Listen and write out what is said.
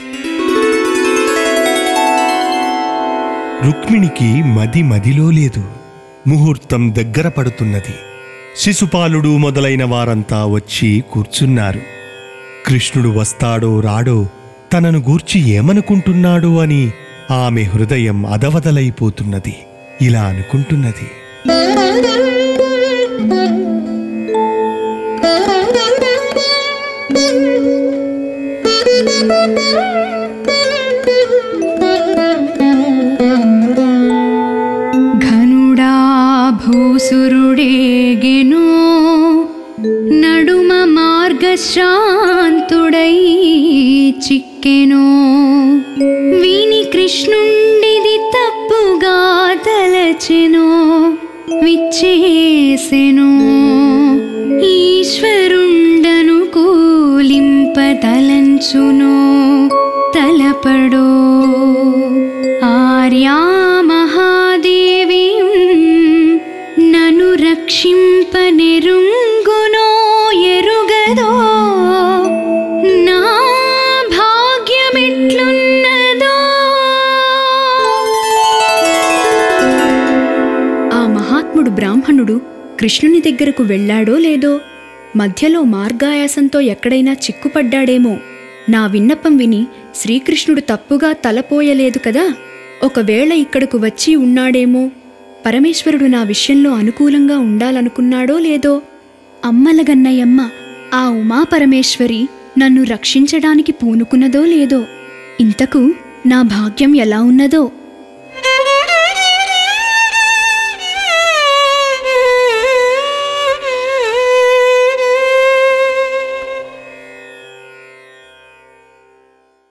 రుక్మిణికి మదిలో లేదు. ముహూర్తం దగ్గర పడుతున్నది. శిశుపాలుడు మొదలైన వారంతా వచ్చి కూర్చున్నారు. కృష్ణుడు వస్తాడో రాడో, తనను గూర్చి ఏమనుకుంటున్నాడు అని ఆమె హృదయం అదవదలైపోతున్నది. ఇలా అనుకుంటున్నది. ఘనుడా భూసురుడేగెను, నడుమ మార్గశ్రాంతుడై చిక్కెను. విని కృష్ణుండిది తప్పుగా తలచెను, విచ్చేసెను. ఈశ్వరుండను కూలింపతలంచును తలపడో. ఆర్యా మహాదేవి నను రక్షింపనెరుంగునో ఎరుగదో, నా భాగ్యమెట్లున్నదో. ఆ మహాత్ముడు బ్రాహ్మణుడు కృష్ణుని దగ్గరకు వెళ్ళాడో లేదో, మధ్యలో మార్గాయాసంతో ఎక్కడైనా చిక్కుపడ్డాడేమో. నా విన్నపం విని శ్రీకృష్ణుడు తప్పుగా తలపోయలేదు కదా. ఒకవేళ ఇక్కడకు వచ్చి ఉన్నాడేమో. పరమేశ్వరుడు నా విషయంలో అనుకూలంగా ఉండాలనుకున్నాడో లేదో. అమ్మలగన్నయమ్మ ఆ ఉమాపరమేశ్వరి నన్ను రక్షించడానికి పూనుకున్నదో లేదో. ఇంతకు నా భాగ్యం ఎలా ఉన్నదో.